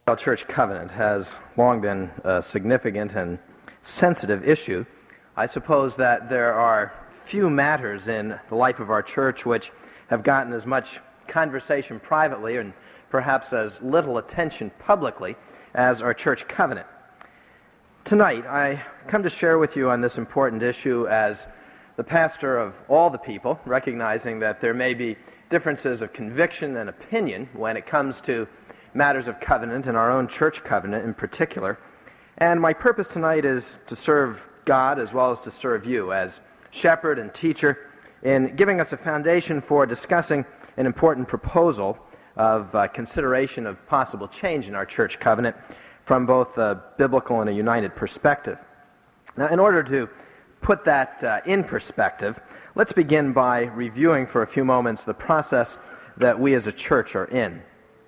Church covenant has long been a significant and sensitive issue. I suppose that there are few matters in the life of our church which have gotten as much conversation privately and perhaps as little attention publicly as our church covenant. Tonight, I come to share with you on this important issue as the pastor of all the people, recognizing that there may be differences of conviction and opinion when it comes to matters of covenant and our own church covenant in particular. And my purpose tonight is to serve God as well as to serve you as shepherd and teacher in giving us a foundation for discussing an important proposal of consideration of possible change in our church covenant from both a biblical and a united perspective. Now, in order to put that in perspective, let's begin by reviewing for a few moments the process that we as a church are in.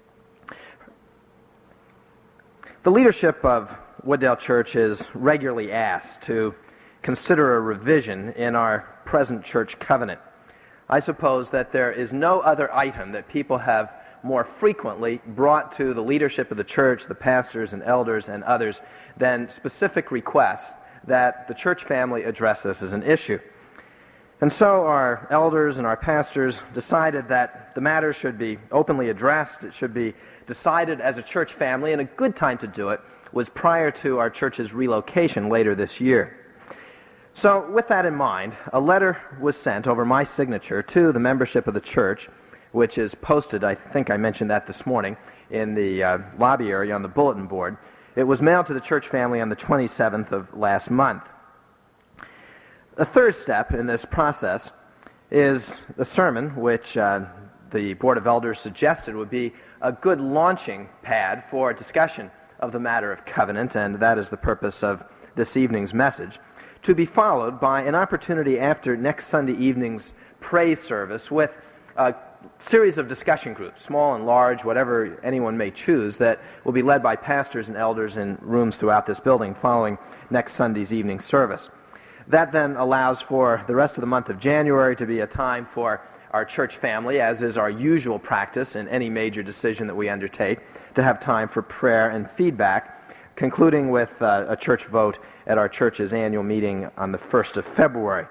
The leadership of Wooddale Church is regularly asked to consider a revision in our present church covenant. I suppose that there is no other item that people have more frequently brought to the leadership of the church, the pastors and elders and others, than specific requests that the church family address this as an issue. And so our elders and our pastors decided that the matter should be openly addressed, it should be decided as a church family, and a good time to do it was prior to our church's relocation later this year. So with that in mind, a letter was sent over my signature to the membership of the church, which is posted, I think I mentioned that this morning, in the lobby area on the bulletin board. It was mailed to the church family on the 27th of last month. The third step in this process is the sermon, which the Board of Elders suggested would be a good launching pad for a discussion of the matter of covenant, and that is the purpose of this evening's message, to be followed by an opportunity after next Sunday evening's praise service with a series of discussion groups, small and large, whatever anyone may choose, that will be led by pastors and elders in rooms throughout this building following next Sunday's evening service. That then allows for the rest of the month of January to be a time for our church family, as is our usual practice in any major decision that we undertake, to have time for prayer and feedback, concluding with a church vote at our church's annual meeting on the 1st of February.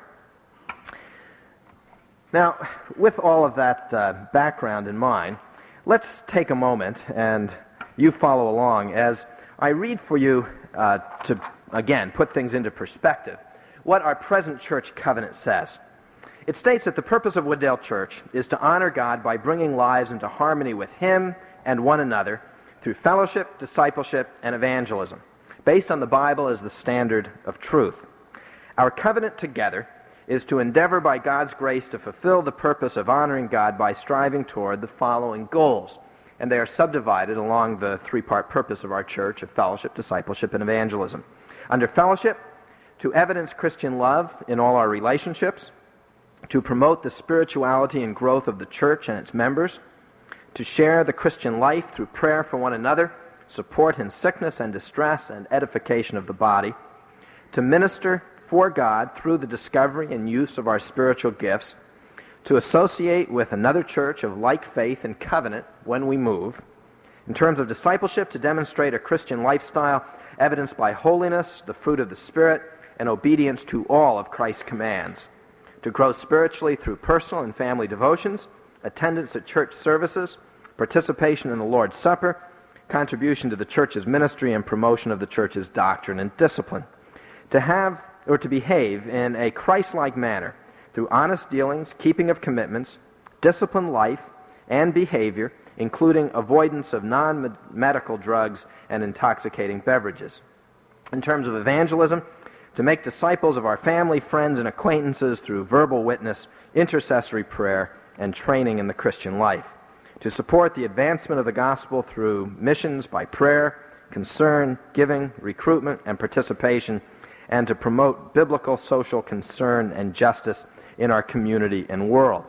Now, with all of that background in mind, let's take a moment and you follow along as I read for you to, again, put things into perspective, what our present church covenant says. It states that the purpose of Wooddale Church is to honor God by bringing lives into harmony with Him and one another through fellowship, discipleship, and evangelism, based on the Bible as the standard of truth. Our covenant together is to endeavor by God's grace to fulfill the purpose of honoring God by striving toward the following goals. And they are subdivided along the three-part purpose of our church of fellowship, discipleship, and evangelism. Under fellowship, to evidence Christian love in all our relationships, to promote the spirituality and growth of the church and its members, to share the Christian life through prayer for one another, support in sickness and distress, and edification of the body, to minister for God through the discovery and use of our spiritual gifts, to associate with another church of like faith and covenant when we move, in terms of discipleship, to demonstrate a Christian lifestyle evidenced by holiness, the fruit of the Spirit, and obedience to all of Christ's commands, to grow spiritually through personal and family devotions, attendance at church services, participation in the Lord's Supper, contribution to the church's ministry, and promotion of the church's doctrine and discipline, to have or to behave in a Christ-like manner through honest dealings, keeping of commitments, disciplined life, and behavior, including avoidance of non-medical drugs and intoxicating beverages. In terms of evangelism, to make disciples of our family, friends, and acquaintances through verbal witness, intercessory prayer, and training in the Christian life. To support the advancement of the gospel through missions by prayer, concern, giving, recruitment, and participation, and to promote biblical social concern and justice in our community and world.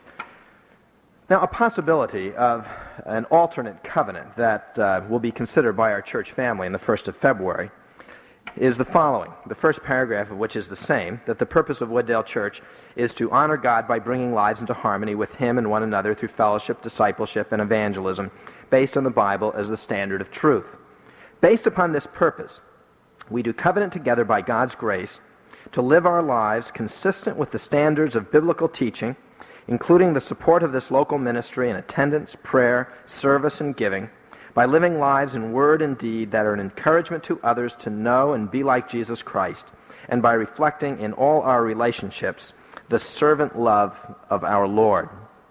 Now, a possibility of an alternate covenant that will be considered by our church family on the 1st of February is the following, the first paragraph of which is the same, that the purpose of Wooddale Church is to honor God by bringing lives into harmony with Him and one another through fellowship, discipleship, and evangelism based on the Bible as the standard of truth. Based upon this purpose, we do covenant together by God's grace to live our lives consistent with the standards of biblical teaching, including the support of this local ministry in attendance, prayer, service, and giving, by living lives in word and deed that are an encouragement to others to know and be like Jesus Christ, and by reflecting in all our relationships the servant love of our Lord.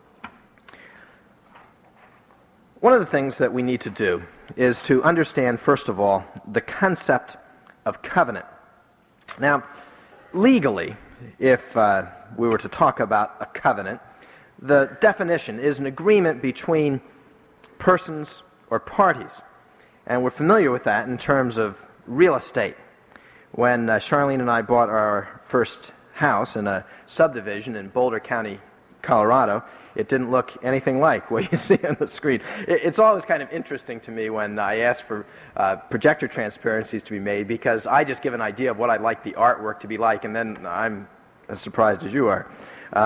One of the things that we need to do is to understand, first of all, the concept of covenant. Now, legally, if we were to talk about a covenant, the definition is an agreement between persons or parties. And we're familiar with that in terms of real estate. When Charlene and I bought our first house in a subdivision in Boulder County, Colorado, it didn't look anything like what you see on the screen. It's always kind of interesting to me when I ask for projector transparencies to be made, because I just give an idea of what I'd like the artwork to be like, and then I'm as surprised as you are.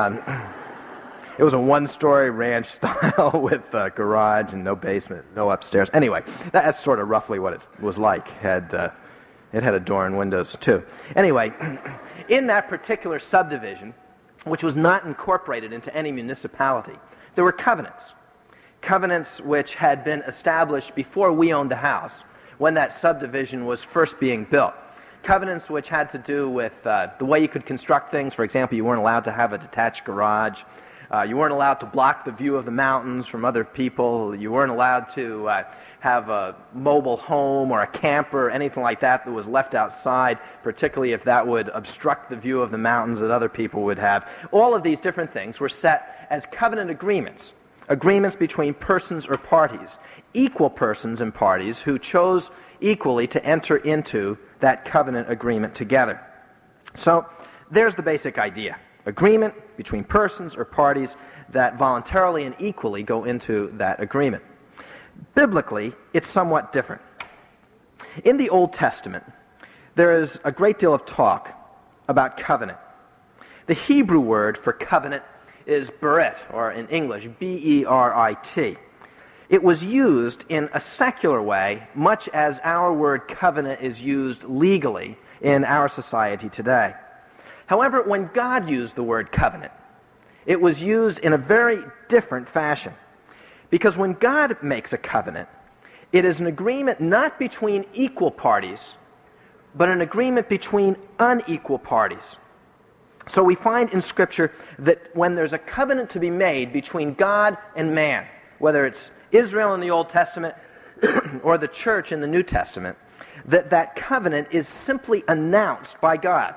It was a one-story ranch style with a garage and no basement, no upstairs. Anyway, that's sort of roughly what it was like. It had a door and windows, too. Anyway, in that particular subdivision, which was not incorporated into any municipality, there were covenants. Covenants which had been established before we owned the house, when that subdivision was first being built. Covenants which had to do with the way you could construct things. For example, you weren't allowed to have a detached garage. You weren't allowed to block the view of the mountains from other people. You weren't allowed to have a mobile home or a camper or anything like that that was left outside, particularly if that would obstruct the view of the mountains that other people would have. All of these different things were set as covenant agreements, agreements between persons or parties, equal persons and parties who chose equally to enter into that covenant agreement together. So there's the basic idea. Agreement between persons or parties that voluntarily and equally go into that agreement. Biblically, it's somewhat different. In the Old Testament, there is a great deal of talk about covenant. The Hebrew word for covenant is berit, or in English, B-E-R-I-T. It was used in a secular way, much as our word covenant is used legally in our society today. However, when God used the word covenant, it was used in a very different fashion. Because when God makes a covenant, it is an agreement not between equal parties, but an agreement between unequal parties. So we find in Scripture that when there's a covenant to be made between God and man, whether it's Israel in the Old Testament or the church in the New Testament, that covenant is simply announced by God.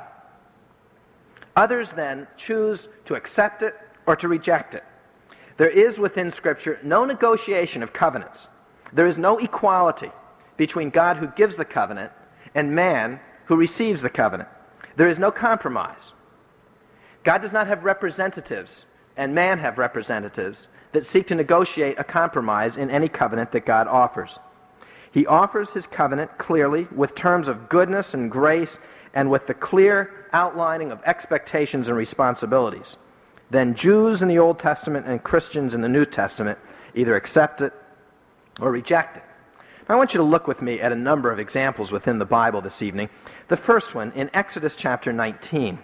Others then choose to accept it or to reject it. There is within Scripture no negotiation of covenants. There is no equality between God who gives the covenant and man who receives the covenant. There is no compromise. God does not have representatives, and man have representatives, that seek to negotiate a compromise in any covenant that God offers. He offers his covenant clearly with terms of goodness and grace and with the clear outlining of expectations and responsibilities. Then Jews in the Old Testament and Christians in the New Testament either accept it or reject it. Now, I want you to look with me at a number of examples within the Bible this evening. The first one in Exodus chapter 19.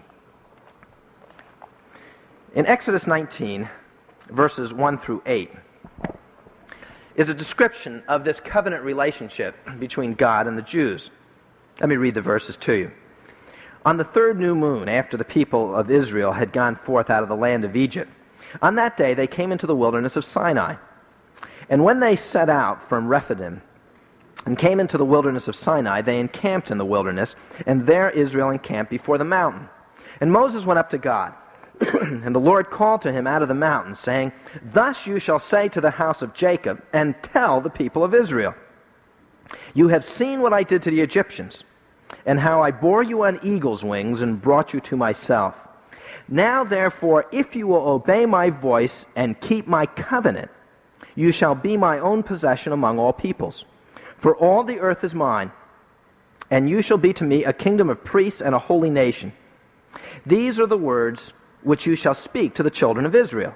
In Exodus 19, verses 1 through 8, is a description of this covenant relationship between God and the Jews. Let me read the verses to you. On the third new moon, after the people of Israel had gone forth out of the land of Egypt, on that day they came into the wilderness of Sinai. And when they set out from Rephidim and came into the wilderness of Sinai, they encamped in the wilderness, and there Israel encamped before the mountain. And Moses went up to God, and the Lord called to him out of the mountain, saying, Thus you shall say to the house of Jacob, and tell the people of Israel, You have seen what I did to the Egyptians, and how I bore you on eagle's wings and brought you to myself. Now therefore, if you will obey my voice and keep my covenant, you shall be my own possession among all peoples. For all the earth is mine. and you shall be to me a kingdom of priests and a holy nation. These are the words which you shall speak to the children of Israel."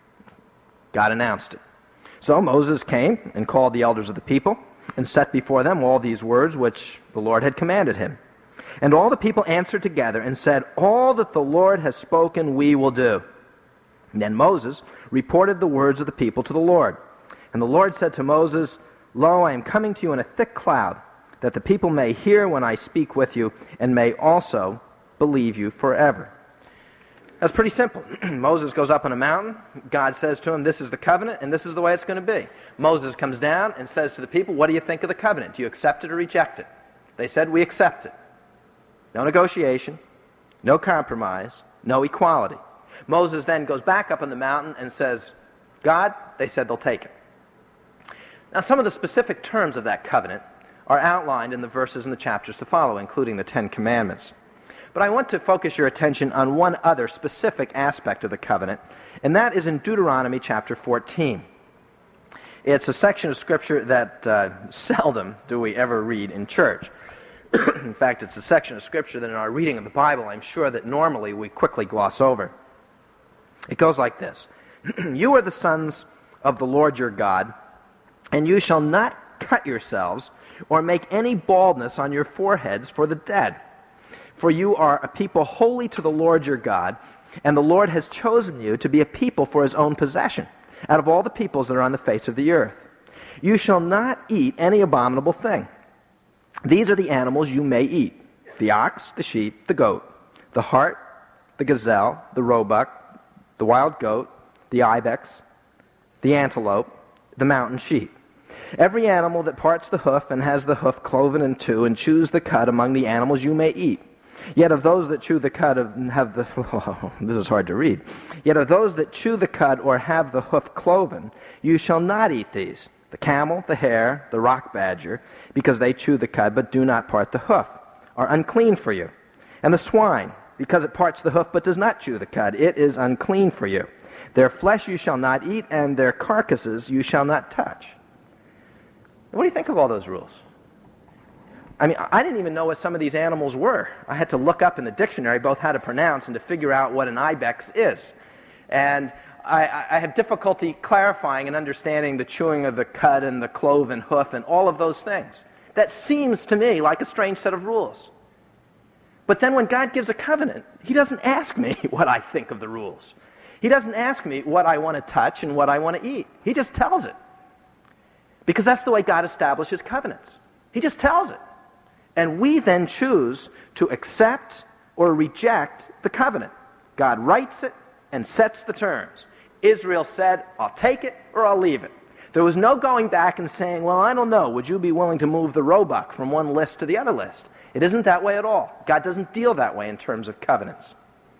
God announced it. So Moses came and called the elders of the people and set before them all these words which the Lord had commanded him. And all the people answered together and said, "All that the Lord has spoken we will do." And then Moses reported the words of the people to the Lord. And the Lord said to Moses, "Lo, I am coming to you in a thick cloud, that the people may hear when I speak with you, and may also believe you forever." That's pretty simple. Moses goes up on a mountain. God says to him, "This is the covenant, and this is the way it's going to be." Moses comes down and says to the people, "What do you think of the covenant? Do you accept it or reject it?" They said, "We accept it." No negotiation, no compromise, no equality. Moses then goes back up on the mountain and says, "God," they said, "they'll take it." Now, some of the specific terms of that covenant are outlined in the verses in the chapters to follow, including the Ten Commandments. But I want to focus your attention on one other specific aspect of the covenant, and that is in Deuteronomy chapter 14. It's a section of Scripture that seldom do we ever read in church. In fact, it's a section of Scripture that in our reading of the Bible, I'm sure that normally we quickly gloss over. It goes like this. "You are the sons of the Lord your God, and you shall not cut yourselves or make any baldness on your foreheads for the dead. For you are a people holy to the Lord your God, and the Lord has chosen you to be a people for his own possession, out of all the peoples that are on the face of the earth. You shall not eat any abominable thing. These are the animals you may eat: the ox, the sheep, the goat, the hart, the gazelle, the roebuck, the wild goat, the ibex, the antelope, the mountain sheep. Every animal that parts the hoof and has the hoof cloven in two and chews the cud among the animals you may eat. Yet of those that chew the cud this is hard to read. Yet of those that chew the cud or have the hoof cloven, you shall not eat these: the camel, the hare, the rock badger, because they chew the cud but do not part the hoof, are unclean for you. And the swine, because it parts the hoof but does not chew the cud, it is unclean for you. Their flesh you shall not eat, and their carcasses you shall not touch." What do you think of all those rules? I mean, I didn't even know what some of these animals were. I had to look up in the dictionary both how to pronounce and to figure out what an ibex is. And I had difficulty clarifying and understanding the chewing of the cud and the cloven hoof and all of those things. That seems to me like a strange set of rules. But then when God gives a covenant, he doesn't ask me what I think of the rules. He doesn't ask me what I want to touch and what I want to eat. He just tells it. Because that's the way God establishes covenants. He just tells it. And we then choose to accept or reject the covenant. God writes it and sets the terms. Israel said, "I'll take it or I'll leave it." There was no going back and saying, "Well, I don't know, would you be willing to move the roebuck from one list to the other list?" It isn't that way at all. God doesn't deal that way in terms of covenants.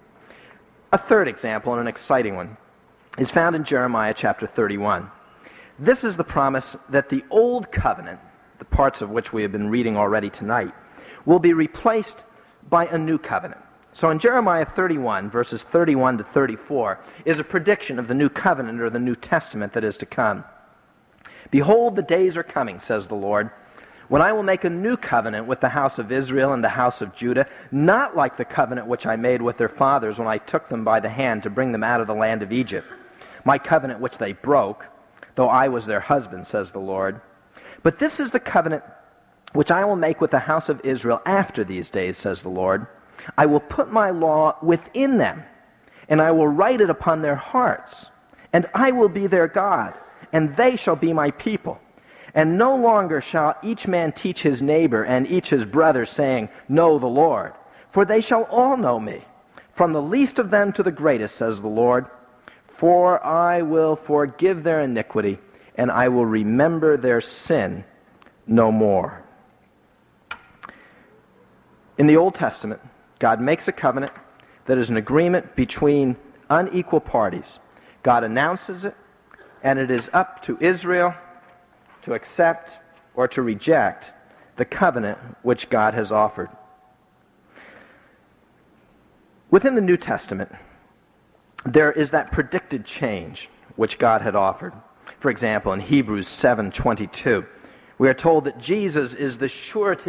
A third example, and an exciting one, is found in Jeremiah chapter 31. This is the promise that the old covenant, the parts of which we have been reading already tonight, will be replaced by a new covenant. So in Jeremiah 31, verses 31 to 34, is a prediction of the new covenant or the New Testament that is to come. "Behold, the days are coming, says the Lord, when I will make a new covenant with the house of Israel and the house of Judah, not like the covenant which I made with their fathers when I took them by the hand to bring them out of the land of Egypt, my covenant which they broke, though I was their husband, says the Lord. But this is the covenant which I will make with the house of Israel after these days, says the Lord. I will put my law within them, and I will write it upon their hearts, and I will be their God, and they shall be my people. And no longer shall each man teach his neighbor and each his brother, saying, Know the Lord, for they shall all know me, from the least of them to the greatest, says the Lord. For I will forgive their iniquity, and I will remember their sin no more." In the Old Testament, God makes a covenant that is an agreement between unequal parties. God announces it, and it is up to Israel to accept or to reject the covenant which God has offered. Within the New Testament, there is that predicted change which God had offered. For example, in Hebrews 7:22, we are told that Jesus is the surety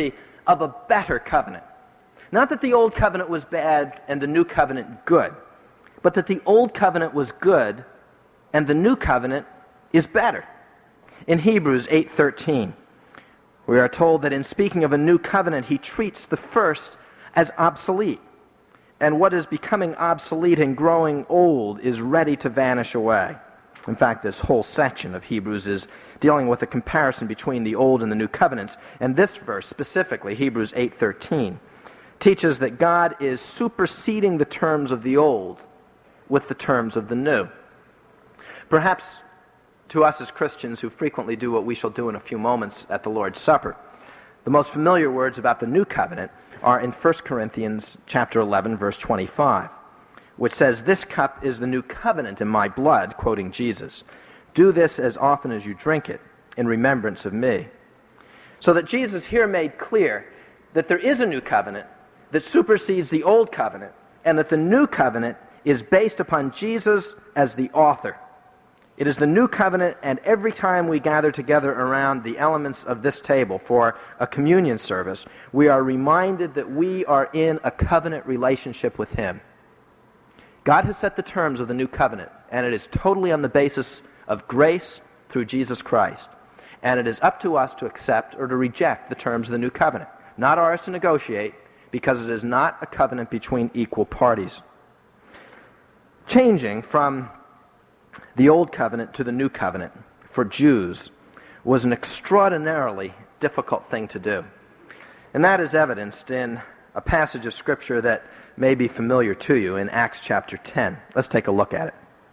of a better covenant. Not that the old covenant was bad and the new covenant good, but that the old covenant was good and the new covenant is better. In Hebrews 8:13, we are told that in speaking of a new covenant, he treats the first as obsolete. And what is becoming obsolete and growing old is ready to vanish away. In fact, this whole section of Hebrews is dealing with a comparison between the old and the new covenants. And this verse specifically, Hebrews 8:13, teaches that God is superseding the terms of the old with the terms of the new. Perhaps to us as Christians who frequently do what we shall do in a few moments at the Lord's Supper, the most familiar words about the new covenant are in 1 Corinthians chapter 11, verse 25, which says, "This cup is the new covenant in my blood," quoting Jesus. "Do this as often as you drink it in remembrance of me." So that Jesus here made clear that there is a new covenant that supersedes the old covenant, and that the new covenant is based upon Jesus as the author. It is the new covenant, and every time we gather together around the elements of this table for a communion service, we are reminded that we are in a covenant relationship with him. God has set the terms of the new covenant, and it is totally on the basis of grace through Jesus Christ. And it is up to us to accept or to reject the terms of the new covenant, not ours to negotiate, because it is not a covenant between equal parties. Changing from the old covenant to the new covenant for Jews was an extraordinarily difficult thing to do. And that is evidenced in a passage of Scripture that may be familiar to you in Acts chapter 10. Let's take a look at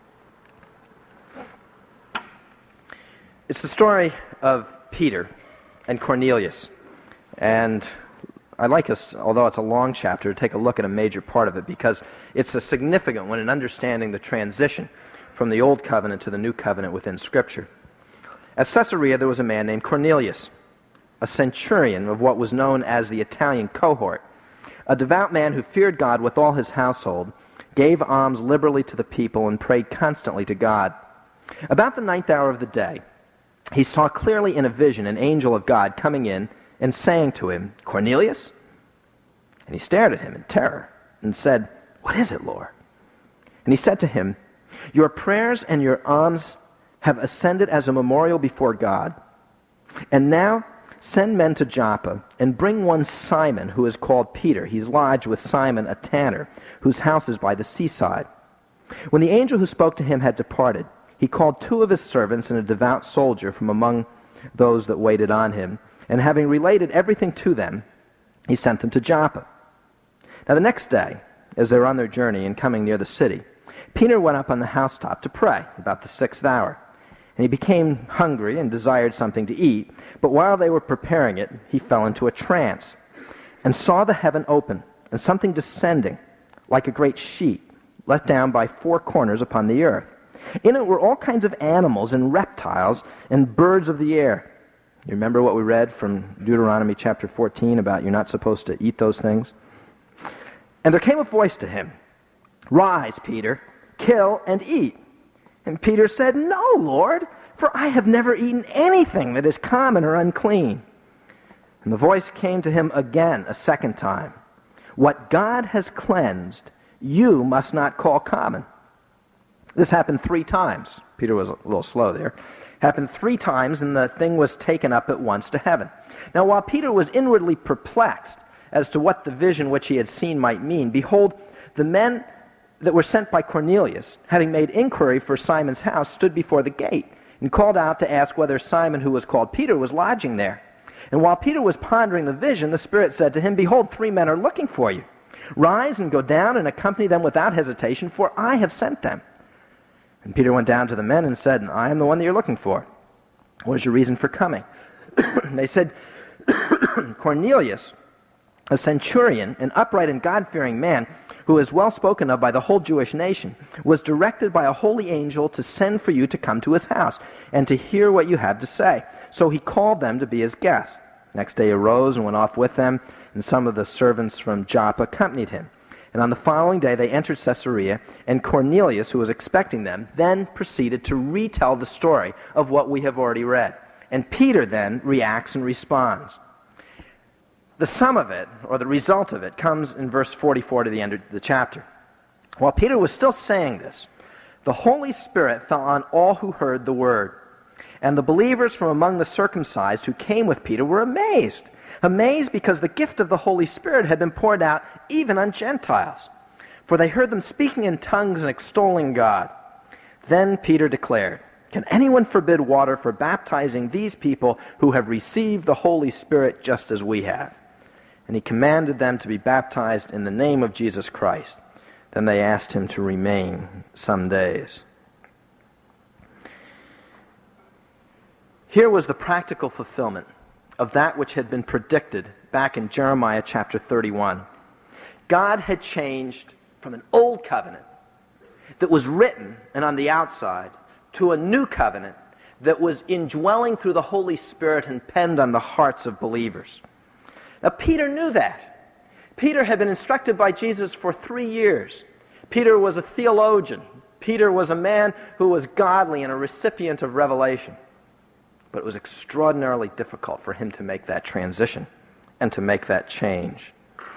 it. It's the story of Peter and Cornelius. And I'd like us, although it's a long chapter, to take a look at a major part of it because it's a significant one in understanding the transition from the old covenant to the new covenant within Scripture. At Caesarea there was a man named Cornelius, a centurion of what was known as the Italian cohort, a devout man who feared God with all his household, gave alms liberally to the people, and prayed constantly to God. About the 9th hour of the day, he saw clearly in a vision an angel of God coming in and saying to him, "Cornelius?" And he stared at him in terror and said, "What is it, Lord?" And he said to him, "Your prayers and your alms have ascended as a memorial before God. And now send men to Joppa and bring one Simon, who is called Peter. He's lodged with Simon, a tanner, whose house is by the seaside." When the angel who spoke to him had departed, he called 2 of his servants and a devout soldier from among those that waited on him, and having related everything to them, he sent them to Joppa. Now the next day, as they were on their journey and coming near the city, Peter went up on the housetop to pray about the 6th hour. And he became hungry and desired something to eat, but while they were preparing it, he fell into a trance, and saw the heaven open, and something descending, like a great sheet, let down by 4 corners upon the earth. In it were all kinds of animals and reptiles and birds of the air. You remember what we read from Deuteronomy chapter 14 about you're not supposed to eat those things? And there came a voice to him, "Rise, Peter, kill and eat." And Peter said, "No, Lord, for I have never eaten anything that is common or unclean." And the voice came to him again a second time, "What God has cleansed, you must not call common." This happened 3 times. Peter was a little slow there. Happened 3 times, and the thing was taken up at once to heaven. Now while Peter was inwardly perplexed as to what the vision which he had seen might mean, behold, the men that were sent by Cornelius, having made inquiry for Simon's house, stood before the gate, and called out to ask whether Simon, who was called Peter, was lodging there. And while Peter was pondering the vision, the Spirit said to him, "Behold, 3 men are looking for you. Rise and go down and accompany them without hesitation, for I have sent them." And Peter went down to the men and said, "I am the one that you're looking for. What is your reason for coming?" They said, "Cornelius, a centurion, an upright and God-fearing man, who is well spoken of by the whole Jewish nation, was directed by a holy angel to send for you to come to his house and to hear what you have to say. So he called them to be his guests. Next day he arose and went off with them, and some of the servants from Joppa accompanied him. And on the following day they entered Caesarea, and Cornelius, who was expecting them, then proceeded to retell the story of what we have already read. And Peter then reacts and responds. The sum of it, or the result of it, comes in verse 44 to the end of the chapter. While Peter was still saying this, the Holy Spirit fell on all who heard the word. And the believers from among the circumcised who came with Peter were amazed. Amazed because the gift of the Holy Spirit had been poured out even on Gentiles. For they heard them speaking in tongues and extolling God. Then Peter declared, "Can anyone forbid water for baptizing these people who have received the Holy Spirit just as we have?" And he commanded them to be baptized in the name of Jesus Christ. Then they asked him to remain some days. Here was the practical fulfillment of that which had been predicted back in Jeremiah chapter 31. God had changed from an old covenant that was written and on the outside to a new covenant that was indwelling through the Holy Spirit and penned on the hearts of believers. Now, Peter knew that. Peter had been instructed by Jesus for 3 years. Peter was a theologian. Peter was a man who was godly and a recipient of revelation. But it was extraordinarily difficult for him to make that transition and to make that change.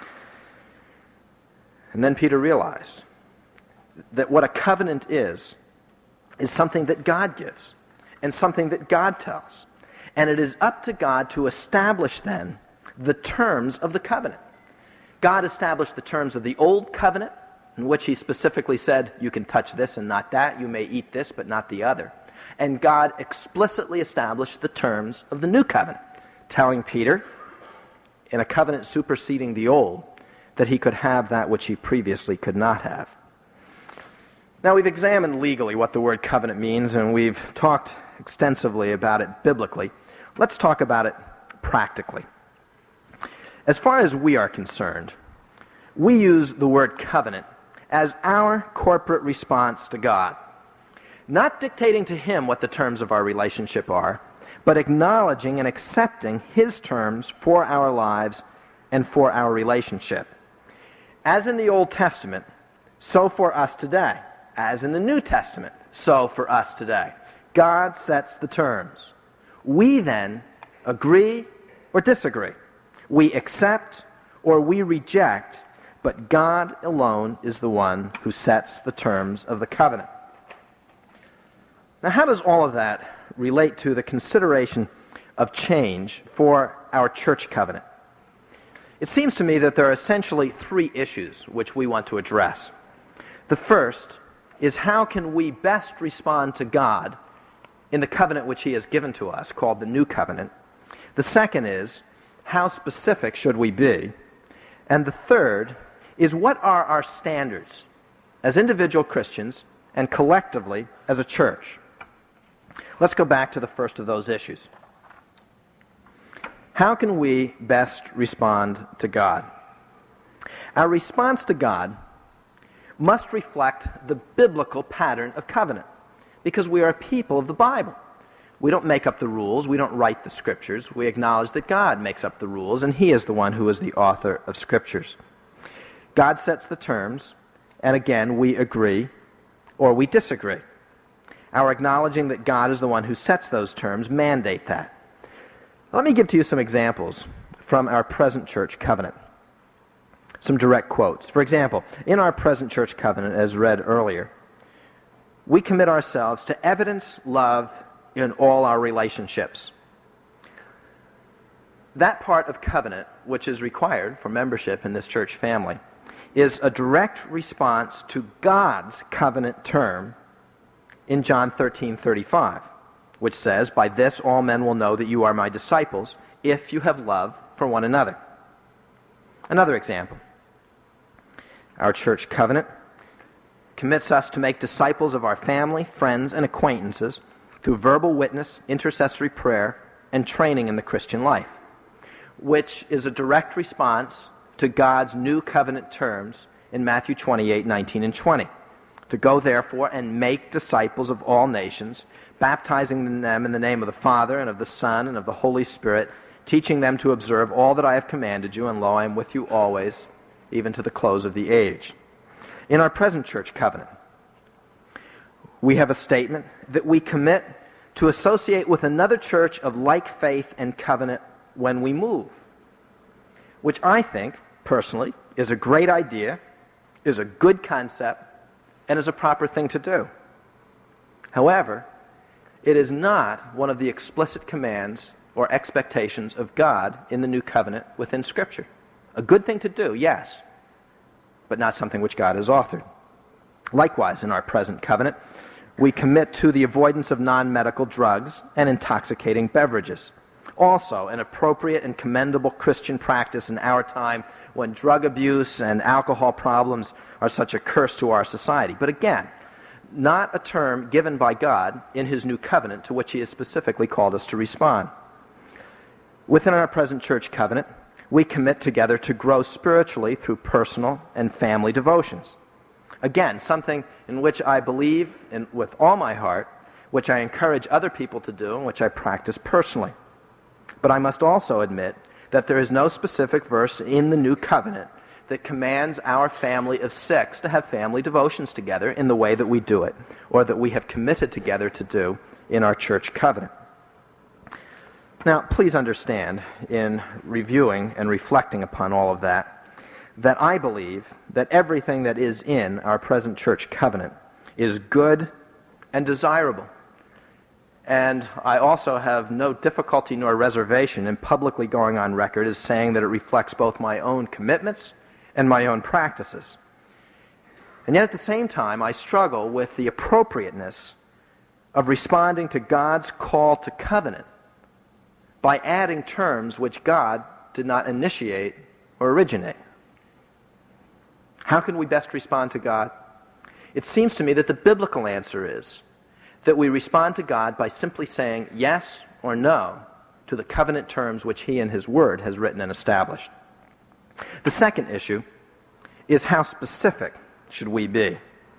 And then Peter realized that what a covenant is something that God gives and something that God tells. And it is up to God to establish then the terms of the covenant. God established the terms of the old covenant, in which he specifically said, you can touch this and not that, you may eat this but not the other. And God explicitly established the terms of the new covenant, telling Peter, in a covenant superseding the old, that he could have that which he previously could not have. Now, we've examined legally what the word covenant means, and we've talked extensively about it biblically. Let's talk about it practically. As far as we are concerned, we use the word covenant as our corporate response to God. Not dictating to him what the terms of our relationship are, but acknowledging and accepting his terms for our lives and for our relationship. As in the Old Testament, so for us today. As in the New Testament, so for us today. God sets the terms. We then agree or disagree. We accept or we reject, but God alone is the one who sets the terms of the covenant. Now, how does all of that relate to the consideration of change for our church covenant? It seems to me that there are essentially 3 issues which we want to address. The first is, how can we best respond to God in the covenant which he has given to us, called the New Covenant? The second is, how specific should we be? And the third is, what are our standards as individual Christians and collectively as a church? Let's go back to the first of those issues. How can we best respond to God? Our response to God must reflect the biblical pattern of covenant, because we are a people of the Bible. We don't make up the rules. We don't write the Scriptures. We acknowledge that God makes up the rules, and he is the one who is the author of Scriptures. God sets the terms, and again, we agree or we disagree. Our acknowledging that God is the one who sets those terms mandate that. Let me give to you some examples from our present church covenant. Some direct quotes. For example, in our present church covenant, as read earlier, we commit ourselves to evidence love in all our relationships. That part of covenant, which is required for membership in this church family, is a direct response to God's covenant term in John 13:35, which says, "By this all men will know that you are my disciples, if you have love for one another." Another example. Our church covenant commits us to make disciples of our family, friends, and acquaintances through verbal witness, intercessory prayer, and training in the Christian life, which is a direct response to God's new covenant terms in Matthew 28:19 and 20. To go, therefore, and make disciples of all nations, baptizing them in the name of the Father, and of the Son, and of the Holy Spirit, teaching them to observe all that I have commanded you, and lo, I am with you always, even to the close of the age. In our present church covenant, we have a statement that we commit to associate with another church of like faith and covenant when we move. which I think, personally, is a great idea, is a good concept, and is a proper thing to do. However, it is not one of the explicit commands or expectations of God in the New Covenant within Scripture. A good thing to do, yes, but not something which God has authored. Likewise, in our present covenant, we commit to the avoidance of non-medical drugs and intoxicating beverages. Also, an appropriate and commendable Christian practice in our time when drug abuse and alcohol problems are such a curse to our society. But again, not a term given by God in His new covenant to which He has specifically called us to respond. Within our present church covenant, we commit together to grow spiritually through personal and family devotions. Again, something in which I believe in with all my heart, which I encourage other people to do, and which I practice personally. But I must also admit that there is no specific verse in the New Covenant that commands our family of 6 to have family devotions together in the way that we do it, or that we have committed together to do in our church covenant. Now, please understand, in reviewing and reflecting upon all of that I believe that everything that is in our present church covenant is good and desirable. And I also have no difficulty nor reservation in publicly going on record as saying that it reflects both my own commitments and my own practices. And yet at the same time, I struggle with the appropriateness of responding to God's call to covenant by adding terms which God did not initiate or originate. How can we best respond to God? It seems to me that the biblical answer is that we respond to God by simply saying yes or no to the covenant terms which He in His Word has written and established. The second issue is how specific should we be?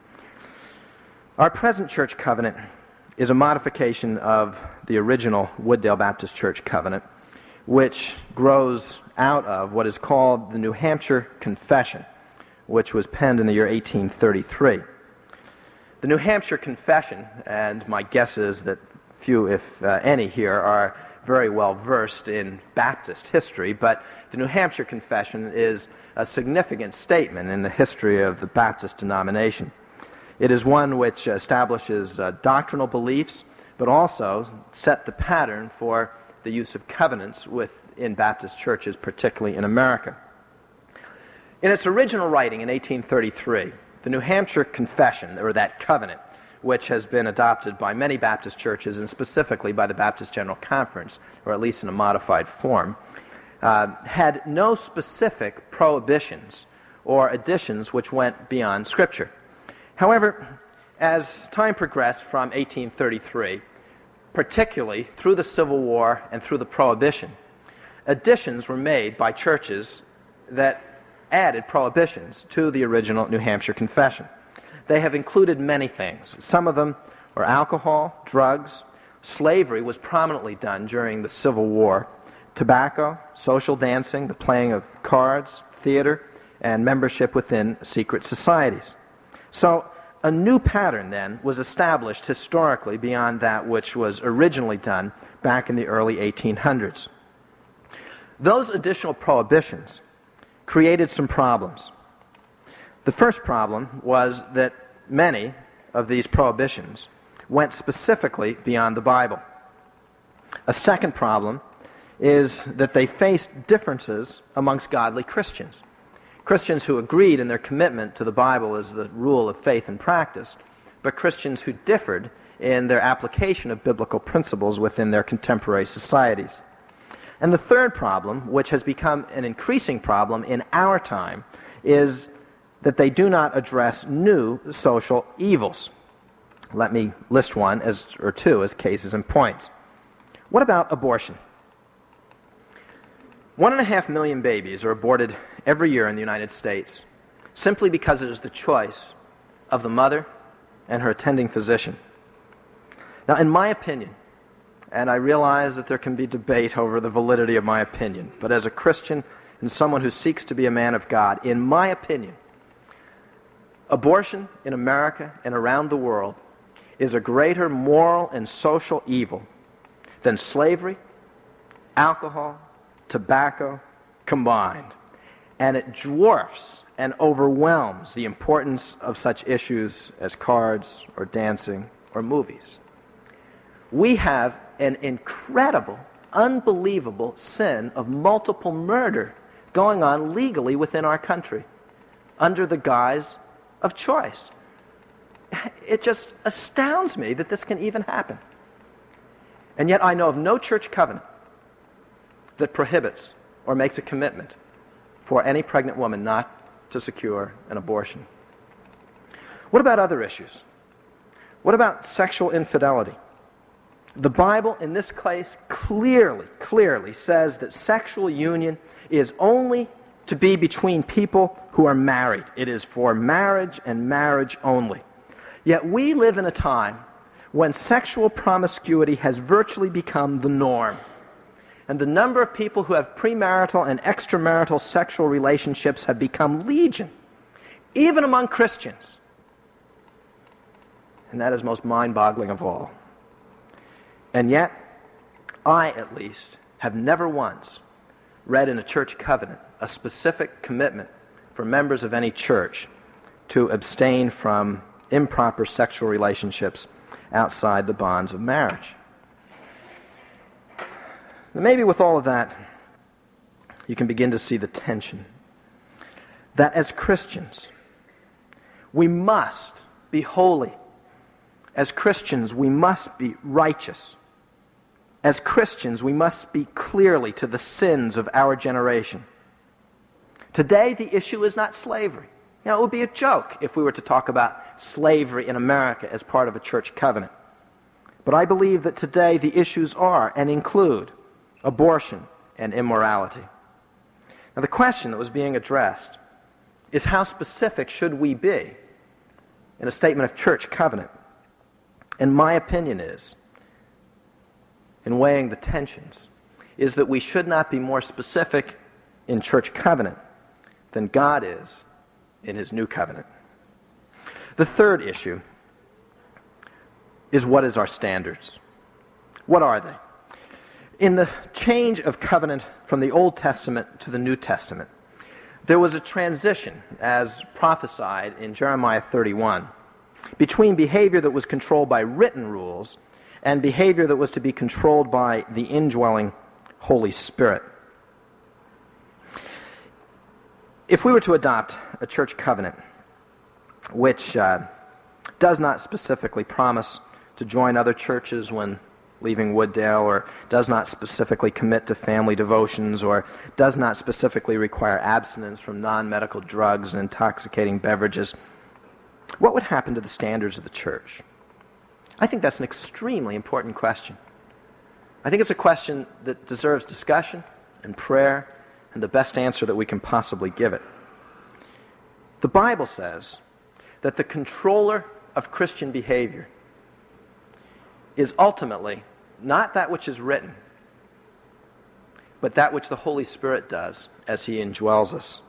Our present church covenant is a modification of the original Wooddale Baptist Church covenant, which grows out of what is called the New Hampshire Confession, which was penned in the year 1833. The New Hampshire Confession, and my guess is that few, if any here, are very well versed in Baptist history, but the New Hampshire Confession is a significant statement in the history of the Baptist denomination. It is one which establishes doctrinal beliefs, but also set the pattern for the use of covenants in Baptist churches, particularly in America. In its original writing in 1833, the New Hampshire Confession, or that covenant, which has been adopted by many Baptist churches and specifically by the Baptist General Conference, or at least in a modified form, had no specific prohibitions or additions which went beyond Scripture. However, as time progressed from 1833, particularly through the Civil War and through the Prohibition, additions were made by churches that added prohibitions to the original New Hampshire Confession. They have included many things. Some of them were alcohol, drugs, slavery was prominently done during the Civil War, tobacco, social dancing, the playing of cards, theater, and membership within secret societies. So a new pattern then was established historically beyond that which was originally done back in the early 1800s. Those additional prohibitions created some problems. The first problem was that many of these prohibitions went specifically beyond the Bible. A second problem is that they faced differences amongst godly Christians. Christians who agreed in their commitment to the Bible as the rule of faith and practice, but Christians who differed in their application of biblical principles within their contemporary societies. And the third problem, which has become an increasing problem in our time, is that they do not address new social evils. Let me list one or two as cases in points. What about abortion? 1.5 million babies are aborted every year in the United States simply because it is the choice of the mother and her attending physician. Now, in my opinion, and I realize that there can be debate over the validity of my opinion, but as a Christian and someone who seeks to be a man of God, in my opinion, abortion in America and around the world is a greater moral and social evil than slavery, alcohol, tobacco, combined, and it dwarfs and overwhelms the importance of such issues as cards or dancing or movies. We have an incredible, unbelievable sin of multiple murder going on legally within our country under the guise of choice. It just astounds me that this can even happen. And yet I know of no church covenant that prohibits or makes a commitment for any pregnant woman not to secure an abortion. What about other issues? What about sexual infidelity? The Bible in this case clearly says that sexual union is only to be between people who are married. It is for marriage and marriage only. Yet we live in a time when sexual promiscuity has virtually become the norm. And the number of people who have premarital and extramarital sexual relationships have become legion, even among Christians. And that is most mind-boggling of all. And yet, I at least have never once read in a church covenant a specific commitment for members of any church to abstain from improper sexual relationships outside the bonds of marriage. Now, maybe with all of that, you can begin to see the tension that as Christians, we must be holy. As Christians, we must be righteous. As Christians, we must speak clearly to the sins of our generation. Today, the issue is not slavery. You know, it would be a joke if we were to talk about slavery in America as part of a church covenant. But I believe that today the issues are and include abortion and immorality. Now, the question that was being addressed is how specific should we be in a statement of church covenant? And my opinion is, in weighing the tensions, is that we should not be more specific in church covenant than God is in his new covenant. The third issue is, what is our standards? What are they? In the change of covenant from the Old Testament to the New Testament, there was a transition, as prophesied in Jeremiah 31, between behavior that was controlled by written rules and behavior that was to be controlled by the indwelling Holy Spirit. If we were to adopt a church covenant which does not specifically promise to join other churches when leaving Wooddale, or does not specifically commit to family devotions, or does not specifically require abstinence from non-medical drugs and intoxicating beverages, what would happen to the standards of the church? I think that's an extremely important question. I think it's a question that deserves discussion and prayer and the best answer that we can possibly give it. The Bible says that the controller of Christian behavior is ultimately not that which is written, but that which the Holy Spirit does as he indwells us.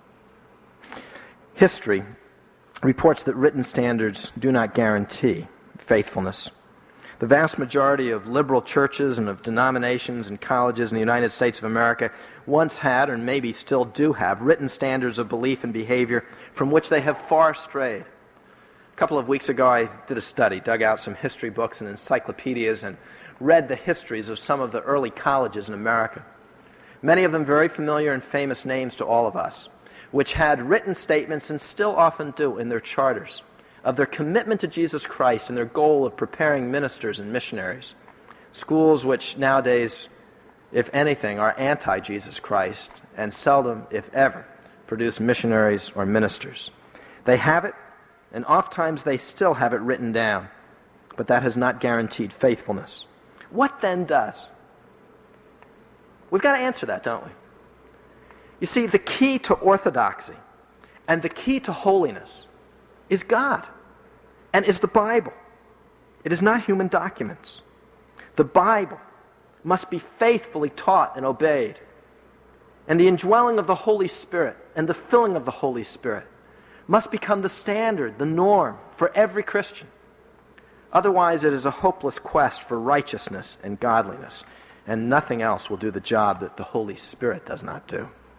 History reports that written standards do not guarantee faithfulness. The vast majority of liberal churches and of denominations and colleges in the United States of America once had, and maybe still do have, written standards of belief and behavior from which they have far strayed. A couple of weeks ago, I did a study, dug out some history books and encyclopedias, and read the histories of some of the early colleges in America. Many of them very familiar and famous names to all of us, which had written statements, and still often do in their charters, of their commitment to Jesus Christ and their goal of preparing ministers and missionaries. Schools which nowadays, if anything, are anti-Jesus Christ and seldom, if ever, produce missionaries or ministers. They have it, and oftentimes they still have it written down, but that has not guaranteed faithfulness. What then does? We've got to answer that, don't we? You see, the key to orthodoxy and the key to holiness is God and is the Bible. It is not human documents. The Bible must be faithfully taught and obeyed. And the indwelling of the Holy Spirit and the filling of the Holy Spirit must become the standard, the norm for every Christian. Otherwise, it is a hopeless quest for righteousness and godliness, and nothing else will do the job that the Holy Spirit does not do.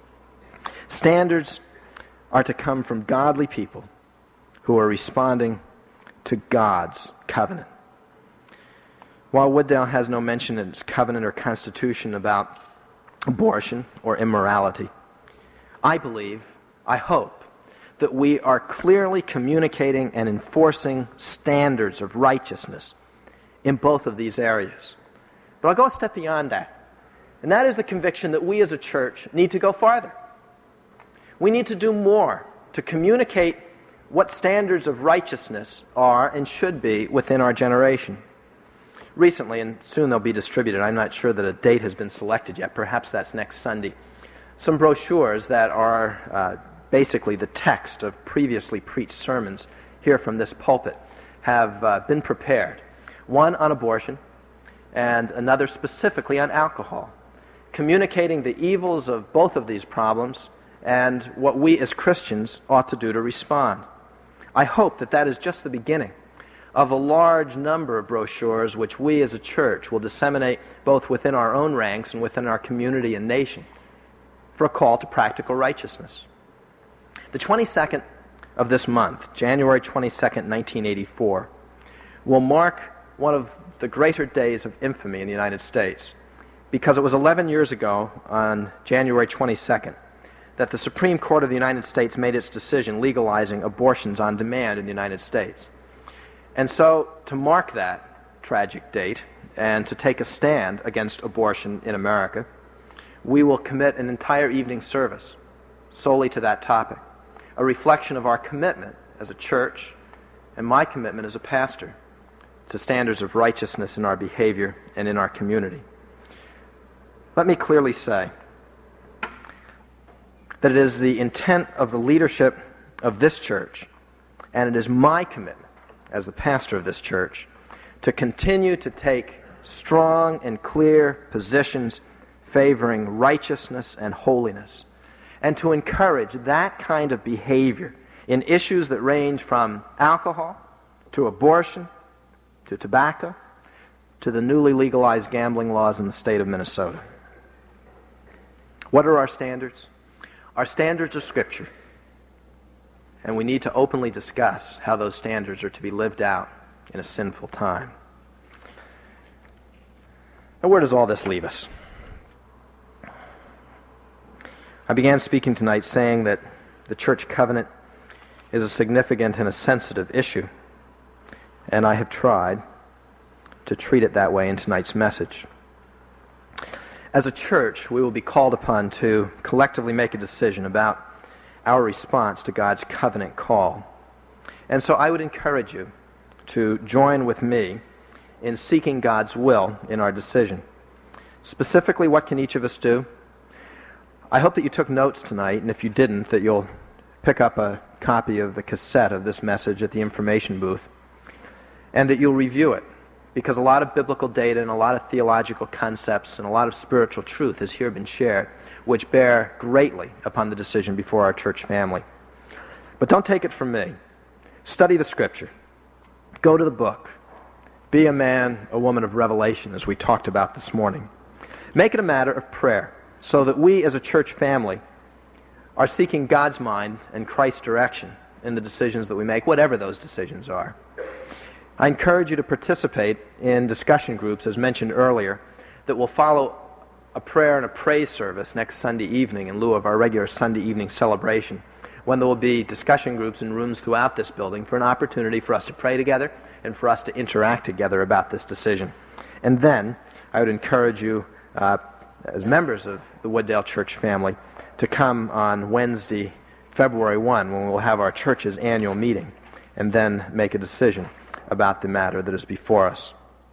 Standards are to come from godly people who are responding to God's covenant. While Wooddale has no mention in its covenant or constitution about abortion or immorality, I believe, I hope, that we are clearly communicating and enforcing standards of righteousness in both of these areas. But I'll go a step beyond that, and that is the conviction that we as a church need to go farther. We need to do more to communicate what standards of righteousness are and should be within our generation. Recently, and soon they'll be distributed, I'm not sure that a date has been selected yet, perhaps that's next Sunday, some brochures that are basically the text of previously preached sermons here from this pulpit have been prepared. One on abortion and another specifically on alcohol, communicating the evils of both of these problems and what we as Christians ought to do to respond. I hope that that is just the beginning of a large number of brochures which we as a church will disseminate both within our own ranks and within our community and nation for a call to practical righteousness. The 22nd of this month, January 22nd, 1984, will mark one of the greater days of infamy in the United States, because it was 11 years ago on January 22nd that the Supreme Court of the United States made its decision legalizing abortions on demand in the United States. And so, to mark that tragic date and to take a stand against abortion in America, we will commit an entire evening service solely to that topic, a reflection of our commitment as a church and my commitment as a pastor to standards of righteousness in our behavior and in our community. Let me clearly say that it is the intent of the leadership of this church, and it is my commitment as the pastor of this church, to continue to take strong and clear positions favoring righteousness and holiness, and to encourage that kind of behavior in issues that range from alcohol to abortion to tobacco to the newly legalized gambling laws in the state of Minnesota. What are our standards? Our standards are Scripture, and we need to openly discuss how those standards are to be lived out in a sinful time. Now, where does all this leave us? I began speaking tonight saying that the church covenant is a significant and a sensitive issue, and I have tried to treat it that way in tonight's message. As a church, we will be called upon to collectively make a decision about our response to God's covenant call. And so I would encourage you to join with me in seeking God's will in our decision. Specifically, what can each of us do? I hope that you took notes tonight, and if you didn't, that you'll pick up a copy of the cassette of this message at the information booth, and that you'll review it, because a lot of biblical data and a lot of theological concepts and a lot of spiritual truth has here been shared, which bear greatly upon the decision before our church family. But don't take it from me. Study the Scripture. Go to the book. Be a man, a woman of revelation, as we talked about this morning. Make it a matter of prayer, so that we as a church family are seeking God's mind and Christ's direction in the decisions that we make, whatever those decisions are. I encourage you to participate in discussion groups, as mentioned earlier, that will follow a prayer and a praise service next Sunday evening in lieu of our regular Sunday evening celebration, when there will be discussion groups in rooms throughout this building for an opportunity for us to pray together and for us to interact together about this decision. And then I would encourage you, as members of the Wooddale Church family, to come on Wednesday, February 1, when we'll have our church's annual meeting, and then make a decision about the matter that is before us.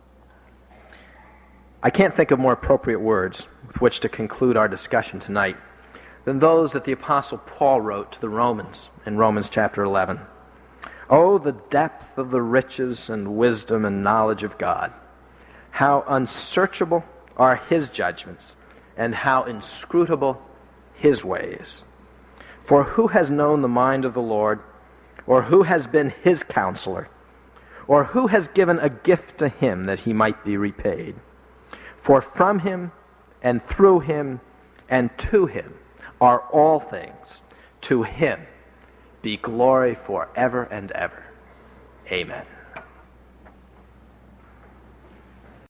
I can't think of more appropriate words with which to conclude our discussion tonight than those that the Apostle Paul wrote to the Romans in Romans chapter 11. Oh, the depth of the riches and wisdom and knowledge of God! How unsearchable are His judgments, and how inscrutable His ways. For who has known the mind of the Lord, or who has been His counselor, or who has given a gift to Him that He might be repaid? For from Him, and through Him, and to Him are all things. To him be glory forever and ever. Amen.